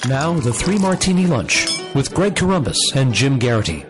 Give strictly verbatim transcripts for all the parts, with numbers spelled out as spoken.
Now, the Three Martini Lunch with Greg Corombos and Jim Garrity.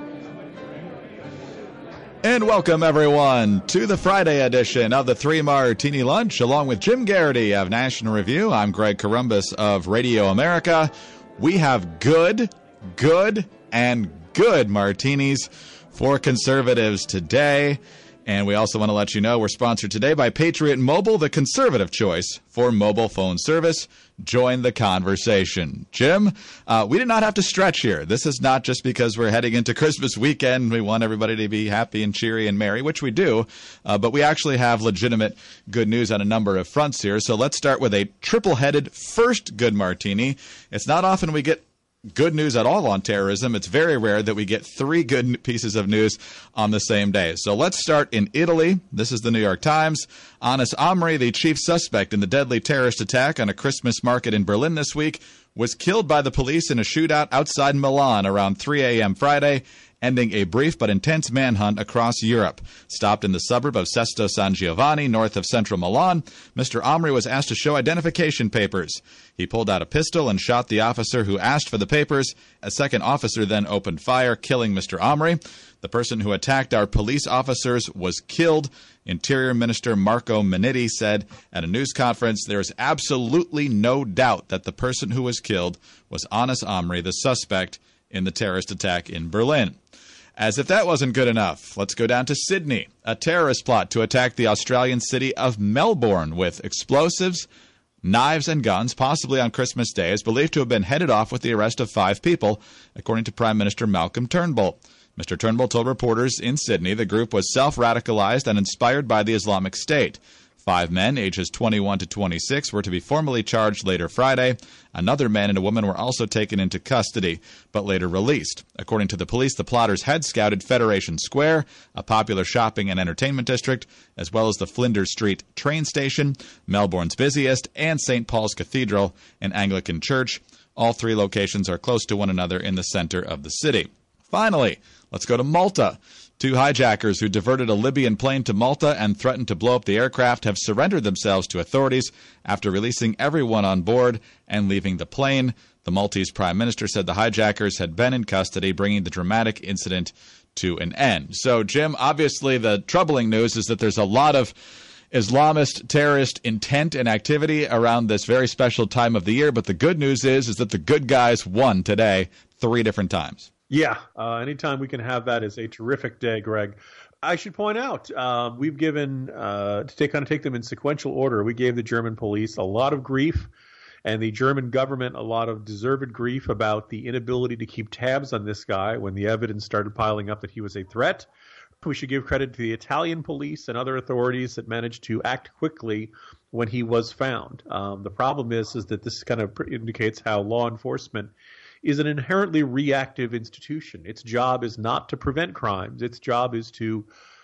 And welcome, everyone, to the Friday edition of the Three Martini Lunch, along with Jim Garrity of National Review. I'm Greg Corombos of Radio America. We have good, good, and good martinis for conservatives today. And we also want to let you know we're sponsored today by Patriot Mobile, the conservative choice for mobile phone service. Join the conversation. Jim, uh, we did not have to stretch here. This is not just because we're heading into Christmas weekend. We want everybody to be happy and cheery and merry, which we do. Uh, but we actually have legitimate good news on a number of fronts here. So let's start with a triple-headed first good martini. It's not often we get good news at all on terrorism. It's very rare that we get three good pieces of news on the same day. So let's start in Italy. This is the New York Times. Anas Amri, the chief suspect in the deadly terrorist attack on a Christmas market in Berlin this week, was killed by the police in a shootout outside Milan around three a.m. Friday, ending a brief but intense manhunt across Europe. Stopped in the suburb of Sesto San Giovanni, north of central Milan, Mister Amri was asked to show identification papers. He pulled out a pistol and shot the officer who asked for the papers. A second officer then opened fire, killing Mister Amri. The person who attacked our police officers was killed. Interior Minister Marco Minniti said at a news conference, there is absolutely no doubt that the person who was killed was Anas Amri, the suspect in the terrorist attack in Berlin. As if that wasn't good enough, let's go down to Sydney. A terrorist plot to attack the Australian city of Melbourne with explosives, knives, and guns, possibly on Christmas Day, is believed to have been headed off with the arrest of five people, according to Prime Minister Malcolm Turnbull. Mister Turnbull told reporters in Sydney the group was self-radicalized and inspired by the Islamic State. Five men, ages twenty-one to twenty-six, were to be formally charged later Friday. Another man and a woman were also taken into custody, but later released. According to the police, the plotters had scouted Federation Square, a popular shopping and entertainment district, as well as the Flinders Street train station, Melbourne's busiest, and Saint Paul's Cathedral, an Anglican church. All three locations are close to one another in the center of the city. Finally, let's go to Malta. Two hijackers who diverted a Libyan plane to Malta and threatened to blow up the aircraft have surrendered themselves to authorities after releasing everyone on board and leaving the plane. The Maltese prime minister said the hijackers had been in custody, bringing the dramatic incident to an end. So, Jim, obviously the troubling news is that there's a lot of Islamist terrorist intent and activity around this very special time of the year. But the good news is, is that the good guys won today three different times. Yeah, uh, anytime we can have that is a terrific day, Greg. I should point out, uh, we've given, uh, to take, kind of take them in sequential order, we gave the German police a lot of grief and the German government a lot of deserved grief about the inability to keep tabs on this guy when the evidence started piling up that he was a threat. We should give credit to the Italian police and other authorities that managed to act quickly when he was found. Um, the problem is, is that this kind of indicates how law enforcement is an inherently reactive institution. Its job is not to prevent crimes. Its job is to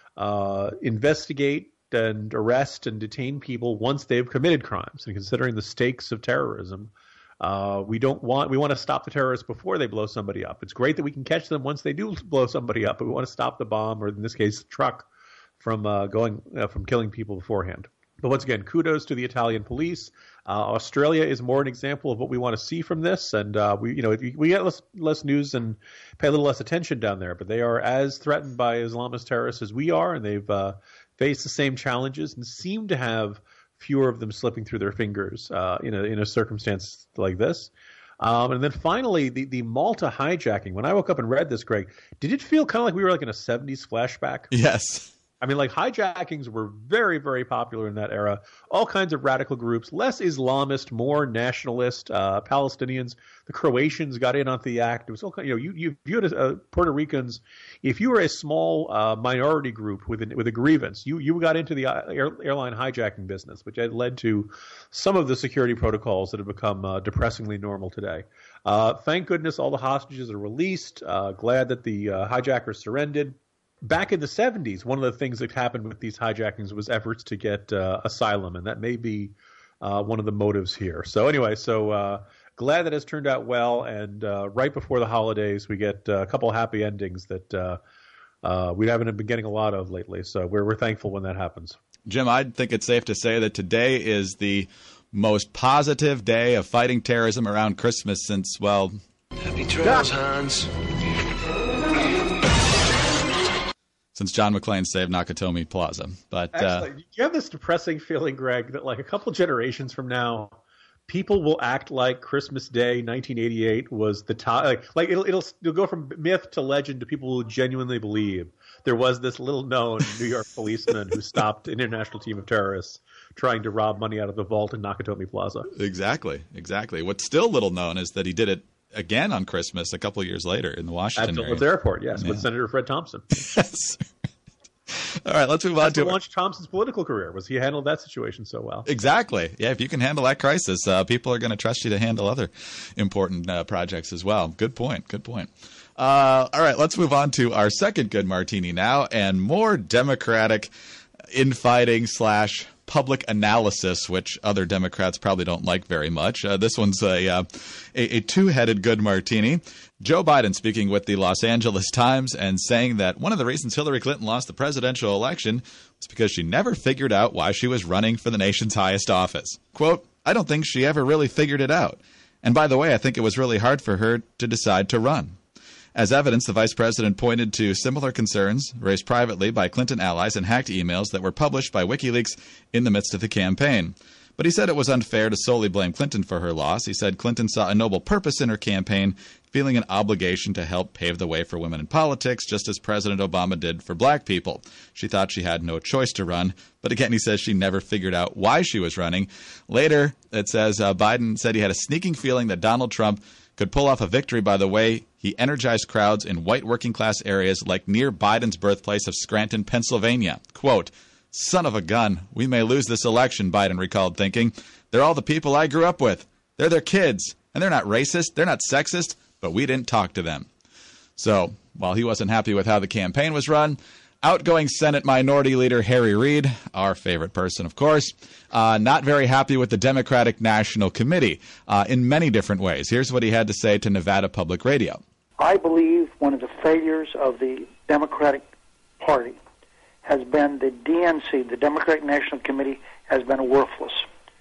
uh, investigate and arrest and detain people once they've committed crimes. And considering the stakes of terrorism, uh, we don't want we want to stop the terrorists before they blow somebody up. It's great that we can catch them once they do blow somebody up, but we want to stop the bomb, or in this case, the truck, from uh, going uh, from killing people beforehand. But once again, kudos to the Italian police. Uh, Australia is more an example of what we want to see from this, and uh, we, you know, we get less less news and pay a little less attention down there. But they are as threatened by Islamist terrorists as we are, and they've uh, faced the same challenges and seem to have fewer of them slipping through their fingers uh, in a in a circumstance like this. Um, and then finally, the the Malta hijacking. When I woke up and read this, Greg, did it feel kind of like we were like in a seventies flashback? Yes. I mean, like, hijackings were very, very popular in that era. All kinds of radical groups, less Islamist, more nationalist, uh, Palestinians. The Croatians got in on the act. It was all kind, you know, you, you viewed uh, Puerto Ricans. If you were a small uh, minority group with an, with a grievance, you you got into the air, airline hijacking business, which had led to some of the security protocols that have become uh, depressingly normal today. Uh, thank goodness all the hostages are released. Uh, glad that the uh, hijackers surrendered. Back in the seventies, one of the things that happened with these hijackings was efforts to get uh, asylum, and that may be uh, one of the motives here. So anyway, so uh, glad that it's turned out well, and uh, right before the holidays, we get uh, a couple of happy endings that uh, uh, we haven't been getting a lot of lately. So we're we're thankful when that happens. Jim, I think it's safe to say that today is the most positive day of fighting terrorism around Christmas since, well... Happy trails, Hans. Since John McClane saved Nakatomi Plaza. But Actually, uh, you have this depressing feeling, Greg, that like a couple generations from now, people will act like Christmas Day nineteen eighty-eight was the time. Like, like it'll, it'll it'll go from myth to legend to people who genuinely believe there was this little-known New York policeman who stopped an international team of terrorists trying to rob money out of the vault in Nakatomi Plaza. Exactly, exactly. What's still little known is that he did it again on Christmas a couple of years later in the Washington At area. Phillips Airport, yes, Yeah. with Senator Fred Thompson. Yes. All right, let's move on That's to what launched Thompson's political career. Was he handled that situation so well? Exactly. Yeah, if you can handle that crisis, uh, people are going to trust you to handle other important uh, projects as well. Good point. Good point. Uh, all right, let's move on to our second good martini now, and more Democratic infighting slash public analysis, which other Democrats probably don't like very much. Uh, this one's a, uh, a, a two-headed good martini. Joe Biden speaking with the Los Angeles Times and saying that one of the reasons Hillary Clinton lost the presidential election was because she never figured out why she was running for the nation's highest office. Quote, I don't think she ever really figured it out. And by the way, I think it was really hard for her to decide to run. As evidence, the vice president pointed to similar concerns raised privately by Clinton allies and hacked emails that were published by WikiLeaks in the midst of the campaign. But he said it was unfair to solely blame Clinton for her loss. He said Clinton saw a noble purpose in her campaign, feeling an obligation to help pave the way for women in politics, just as President Obama did for black people. She thought she had no choice to run. But again, he says she never figured out why she was running. Later, it says uh, Biden said he had a sneaking feeling that Donald Trump could pull off a victory by the way he energized crowds in white working-class areas like near Biden's birthplace of Scranton, Pennsylvania. Quote, son of a gun, we may lose this election, Biden recalled thinking. They're all the people I grew up with. They're their kids. And they're not racist. They're not sexist. But we didn't talk to them. So, while he wasn't happy with how the campaign was run, outgoing Senate Minority Leader Harry Reid, our favorite person, of course, uh, not very happy with the Democratic National Committee uh, in many different ways. Here's what he had to say to Nevada Public Radio. I believe one of the failures of the Democratic Party has been the D N C, the Democratic National Committee, has been worthless.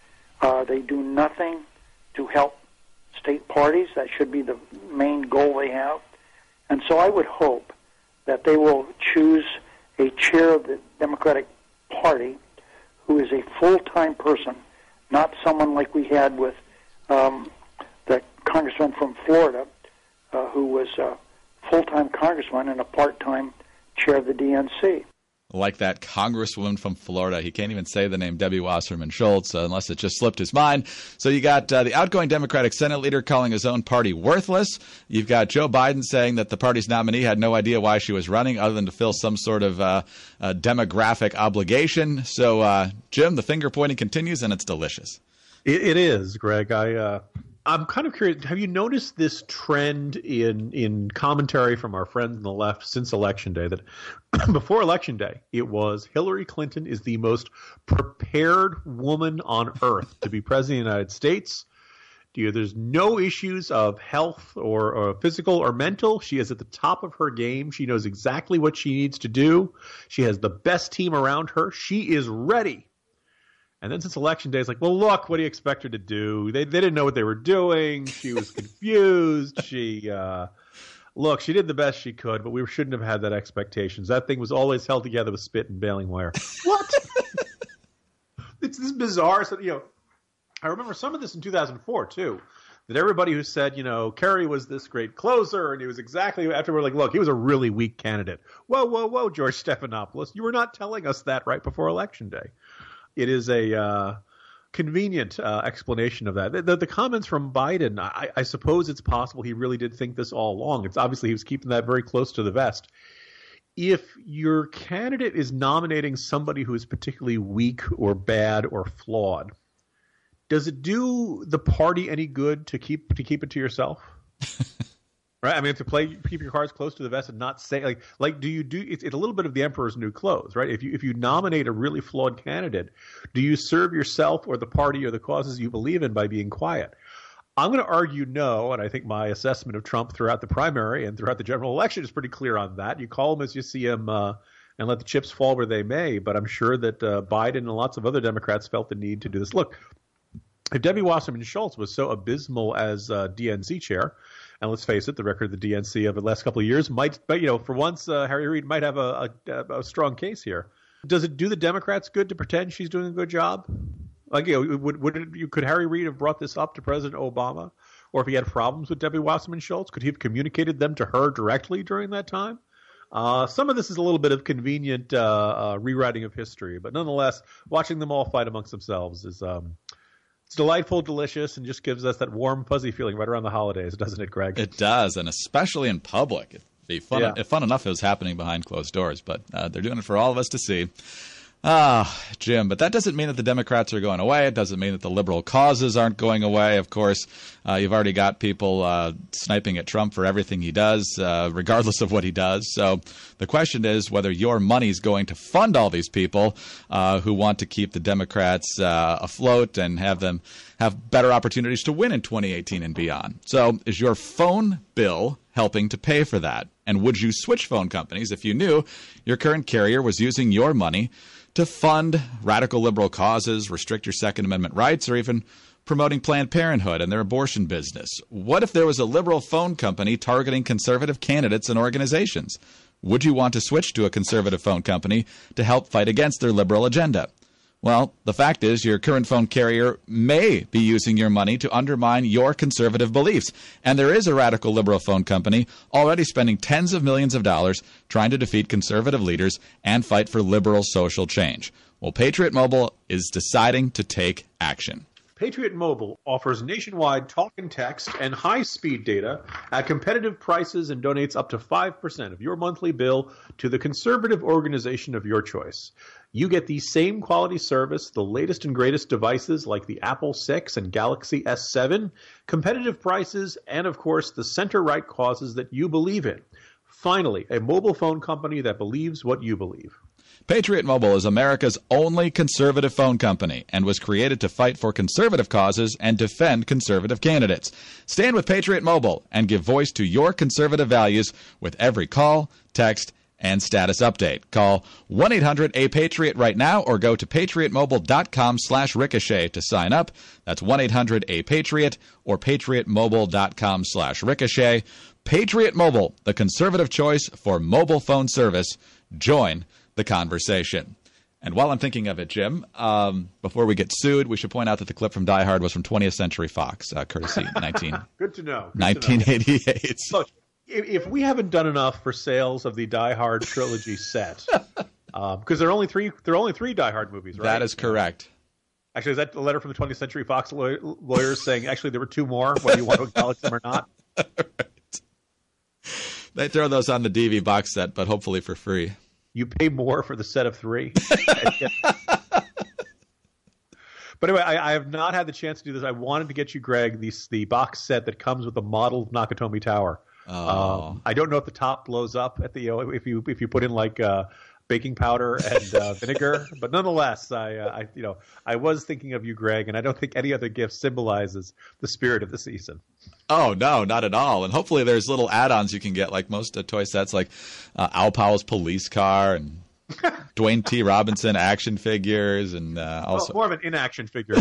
Uh, they do nothing to help state parties. That should be the main goal they have. And so I would hope that they will choose a chair of the Democratic Party who is a full-time person, not someone like we had with um, the congressman from Florida, uh, who was a full-time congressman and a part-time chair of the D N C. Like that congresswoman from Florida. He can't even say the name Debbie Wasserman Schultz uh, unless it just slipped his mind. So you got uh, the outgoing Democratic Senate leader calling his own party worthless. You've got Joe Biden saying that the party's nominee had no idea why she was running other than to fill some sort of uh, uh, demographic obligation. So, uh, Jim, the finger pointing continues, and it's delicious. It, it is, Greg. I, uh, I'm kind of curious. Have you noticed this trend in in commentary from our friends on the left since Election Day that before Election Day, it was Hillary Clinton is the most prepared woman on earth to be president of the United States. There's no issues of health or, or physical or mental. She is at the top of her game. She knows exactly what she needs to do. She has the best team around her. She is ready. And then since Election Day, it's like, well, look, what do you expect her to do? They they didn't know what they were doing. She was confused. She, uh, look, she did the best she could, but we shouldn't have had that expectations. That thing was always held together with spit and baling wire. What? It's this bizarre, so, you know, I remember some of this in two thousand four, too, that everybody who said, you know, Kerry was this great closer, and he was exactly, after we're like, look, he was a really weak candidate. Whoa, whoa, whoa, George Stephanopoulos, you were not telling us that right before Election Day. It is a uh, convenient uh, explanation of that. The, the, the comments from Biden, I, I suppose it's possible he really did think this all along. It's obviously he was keeping that very close to the vest. If your candidate is nominating somebody who is particularly weak or bad or flawed, does it do the party any good to keep to keep it to yourself? Right, I mean, to play, keep your cards close to the vest and not say like, like, do you do? It's, it's a little bit of the emperor's new clothes, right? If you if you nominate a really flawed candidate, do you serve yourself or the party or the causes you believe in by being quiet? I'm going to argue no, and I think my assessment of Trump throughout the primary and throughout the general election is pretty clear on that. You call him as you see him, uh, and let the chips fall where they may. But I'm sure that uh, Biden and lots of other Democrats felt the need to do this. Look. if Debbie Wasserman Schultz was so abysmal as uh, D N C chair, and let's face it, the record of the D N C of the last couple of years might, but you know, for once, uh, Harry Reid might have a, a, a strong case here. Does it do the Democrats good to pretend she's doing a good job? Like, you know, would, would it, could Harry Reid have brought this up to President Obama? Or if he had problems with Debbie Wasserman Schultz, could he have communicated them to her directly during that time? Uh, some of this is a little bit of convenient uh, uh, rewriting of history, but nonetheless, watching them all fight amongst themselves is um, it's delightful, delicious, and just gives us that warm, fuzzy feeling right around the holidays, doesn't it, Greg? It does, and especially in public. It'd be fun, yeah. fun enough if it was happening behind closed doors, but uh, they're doing it for all of us to see. Ah, Jim, but that doesn't mean that the Democrats are going away. It doesn't mean that the liberal causes aren't going away. Of course, uh, you've already got people uh, sniping at Trump for everything he does, uh, regardless of what he does. So the question is whether your money's going to fund all these people uh, who want to keep the Democrats uh, afloat and have them have better opportunities to win in twenty eighteen and beyond. So is your phone bill helping to pay for that? And would you switch phone companies if you knew your current carrier was using your money to fund radical liberal causes, restrict your Second Amendment rights, or even promoting Planned Parenthood and their abortion business? What if there was a liberal phone company targeting conservative candidates and organizations? Would you want to switch to a conservative phone company to help fight against their liberal agenda? Well, the fact is your current phone carrier may be using your money to undermine your conservative beliefs. And there is a radical liberal phone company already spending tens of millions of dollars trying to defeat conservative leaders and fight for liberal social change. Well, Patriot Mobile is deciding to take action. Patriot Mobile offers nationwide talk and text and high-speed data at competitive prices and donates up to five percent of your monthly bill to the conservative organization of your choice. You get the same quality service, the latest and greatest devices like the Apple six and Galaxy S seven, competitive prices, and of course the center-right causes that you believe in. Finally, a mobile phone company that believes what you believe. Patriot Mobile is America's only conservative phone company and was created to fight for conservative causes and defend conservative candidates. Stand with Patriot Mobile and give voice to your conservative values with every call, text, and status update. Call one eight hundred A Patriot right now or go to patriotmobile.com slash ricochet to sign up. That's one eight hundred A Patriot or patriotmobile.com slash ricochet. Patriot Mobile, the conservative choice for mobile phone service. Join the conversation. And while I'm thinking of it, Jim, um, before we get sued, we should point out that the clip from Die Hard was from twentieth Century Fox, uh, courtesy nineteen Good to know. Good nineteen eighty-eight. To know. Look, if we haven't done enough for sales of the Die Hard trilogy set, because um, there are only three, there are only three Die Hard movies, right? That is correct. Actually, is that a letter from the twentieth Century Fox law- lawyers saying, actually, there were two more, whether you want to acknowledge them or not? Right. They throw those on the D V box set, but hopefully for free. You pay more for the set of three. But anyway, I, I have not had the chance to do this. I wanted to get you, Greg, the, the box set that comes with the model Nakatomi Tower. Oh. Um, I don't know if the top blows up at the you know, if you if you put in like uh, baking powder and uh, vinegar, but nonetheless, I, uh, I you know I was thinking of you, Greg, and I don't think any other gift symbolizes the spirit of the season. Oh, no, not at all. And hopefully there's little add-ons you can get, like most uh, toy sets, like uh, Al Powell's police car and Dwayne T. Robinson action figures, and uh, also well, more of an inaction figure.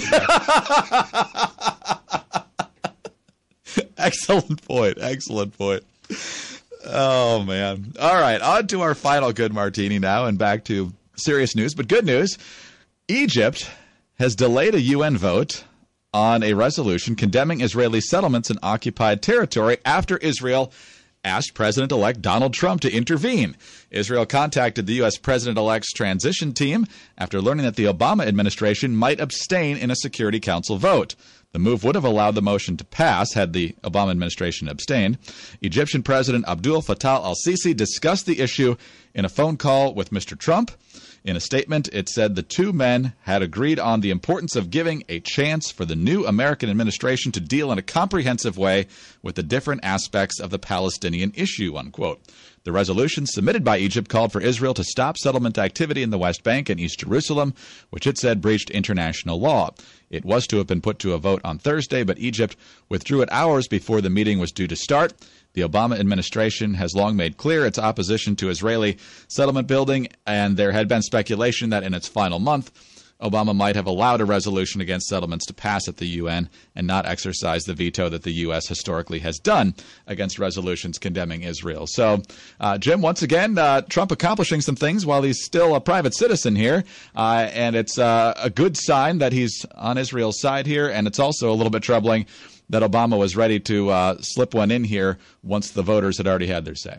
Excellent point. Excellent point. Oh, man. All right, on to our final good martini now, and back to serious news, but good news. Egypt has delayed a U N vote on a resolution condemning Israeli settlements in occupied territory after Israel asked President-elect Donald Trump to intervene. Israel contacted the U S President-elect's transition team after learning that the Obama administration might abstain in a Security Council vote. The move would have allowed the motion to pass had the Obama administration abstained. Egyptian President Abdul Fattah al-Sisi discussed the issue in a phone call with Mister Trump. In a statement, it said the two men had agreed on the importance of giving a chance for the new American administration to deal in a comprehensive way with the different aspects of the Palestinian issue, unquote. The resolution submitted by Egypt called for Israel to stop settlement activity in the West Bank and East Jerusalem, which it said breached international law. It was to have been put to a vote on Thursday, but Egypt withdrew it hours before the meeting was due to start. The Obama administration has long made clear its opposition to Israeli settlement building, and there had been speculation that in its final month, Obama might have allowed a resolution against settlements to pass at the U N and not exercise the veto that the U S historically has done against resolutions condemning Israel. So, uh, Jim, once again, uh, Trump accomplishing some things while he's still a private citizen here, uh, and it's uh, a good sign that he's on Israel's side here, and it's also a little bit troubling that Obama was ready to uh, slip one in here once the voters had already had their say.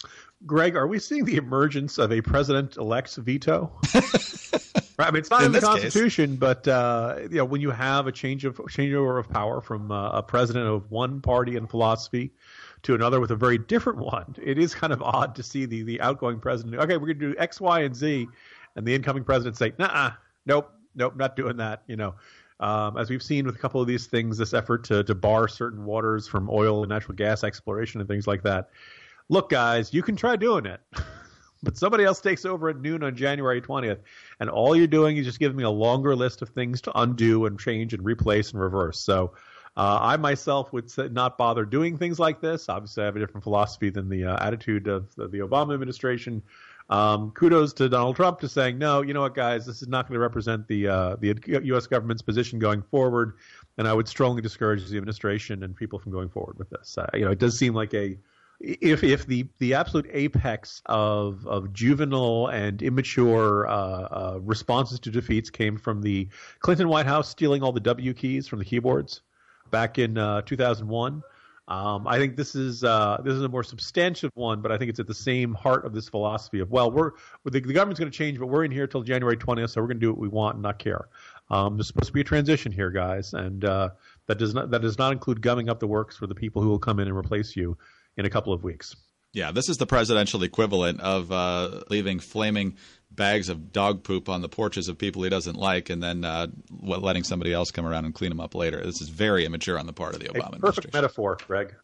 Greg, are we seeing the emergence of a president-elect's veto? Right, I mean, it's not in, in the Constitution, case. but uh, you know, when you have a change of changeover of power from uh, a president of one party and philosophy to another with a very different one, it is kind of odd to see the the outgoing president. Okay, we're going to do X, Y, and Z, and the incoming president say, "Nah, nope, nope, not doing that." You know, um, as we've seen with a couple of these things, this effort to to bar certain waters from oil and natural gas exploration and things like that. Look, guys, you can try doing it. But somebody else takes over at noon on January twentieth, and all you're doing is just giving me a longer list of things to undo and change and replace and reverse. So uh, I myself would say not bother doing things like this. Obviously, I have a different philosophy than the uh, attitude of the, the Obama administration. Um, kudos to Donald Trump to saying, no, you know what, guys, this is not going to represent the uh, the U S government's position going forward, and I would strongly discourage the administration and people from going forward with this. Uh, you know, it does seem like a If if the, the absolute apex of of juvenile and immature uh, uh, responses to defeats came from the Clinton White House stealing all the W keys from the keyboards back in uh, two thousand one, um, I think this is uh, this is a more substantive one, but I think it's at the same heart of this philosophy of, well, we're the, the government's going to change, but we're in here till January twentieth, so we're going to do what we want and not care. Um, there's supposed to be a transition here, guys, and uh, that does not that does not include gumming up the works for the people who will come in and replace you in a couple of weeks. Yeah, this is the presidential equivalent of uh, leaving flaming bags of dog poop on the porches of people he doesn't like and then uh, letting somebody else come around and clean them up later. This is very immature on the part of the Obama administration. Perfect metaphor, Greg.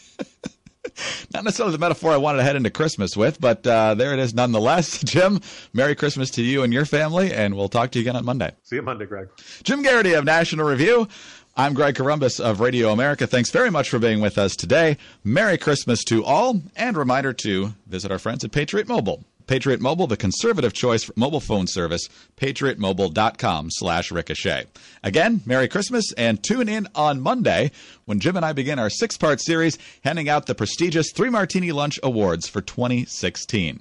Not necessarily the metaphor I wanted to head into Christmas with, but uh, there it is nonetheless. Jim, Merry Christmas to you and your family, and we'll talk to you again on Monday. See you Monday, Greg. Jim Garrity of National Review. I'm Greg Corombos of Radio America. Thanks very much for being with us today. Merry Christmas to all, and reminder to visit our friends at Patriot Mobile. Patriot Mobile, the conservative choice for mobile phone service, patriot mobile dot com slash ricochet. Again, Merry Christmas, and tune in on Monday when Jim and I begin our six-part series handing out the prestigious Three Martini Lunch Awards for twenty sixteen.